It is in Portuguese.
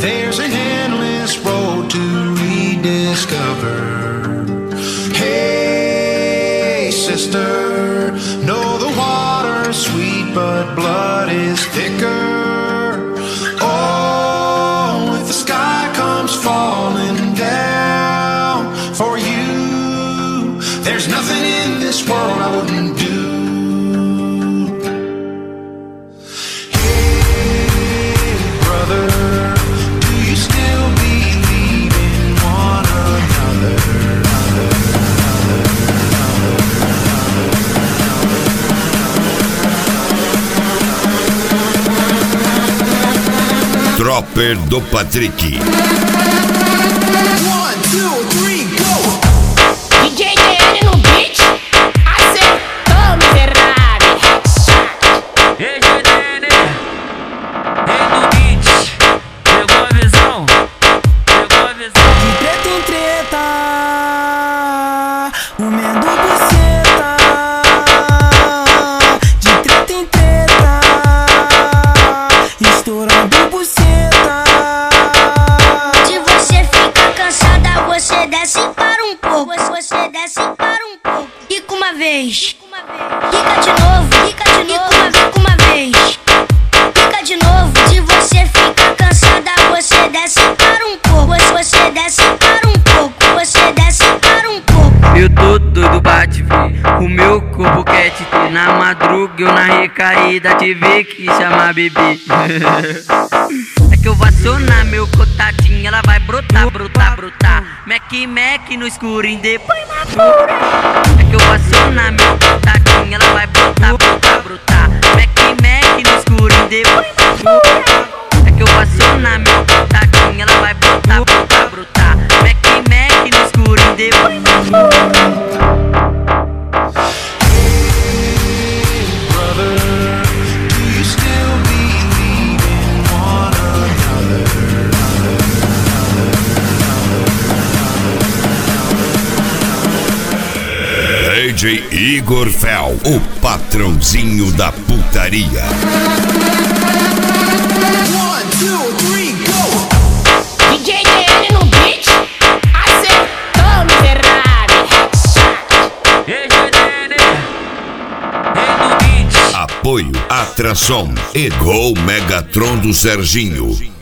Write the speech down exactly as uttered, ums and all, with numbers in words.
There's an endless road to rediscover. Hey, sister, know the water's sweet, but blood is thicker. Oh, if the sky comes falling down for you, there's nothing in this world I wouldn't do. Dropper do Patrick. One, two, three, go! D J D N no beat, acertou, miserável. D J D N, rei do beat. Pegou a visão, pegou a visão. De treta em treta, comendo buceta. De treta em treta, estourando buceta. Se você fica cansada, você desce para um pouco. Você desce para um pouco. Fica uma vez. Fica de novo. Fica de novo. Fica uma vez. Fica de novo. Se você fica cansada, você desce para um pouco. Você desce para um pouco. Você desce para um pouco. Eu tô doido pra te ver, o meu corpo quer te ter. Na madruga eu na recaída tive que chamar bebê. É que eu vou acionar meu cotadinho, ela vai brotar, brotar, brotar. Mac, Mac no escurinho, depois na pura. É que eu vou acionar meu cotadinho, ela vai brotar, brotar, brotar. Mac, Mac no escurinho, depois na pura. É que eu vou acionar meu cotadinho, ela vai brotar, brotar, brotar. Mac, Mac no escurinho, depois na pura. D J Igor Fel, o patrãozinho da putaria. One, two, three, go! D J D N no beat, acertou, miserável. D J D N, rei do beat. Apoio Atração e Gol Megatron do Serginho.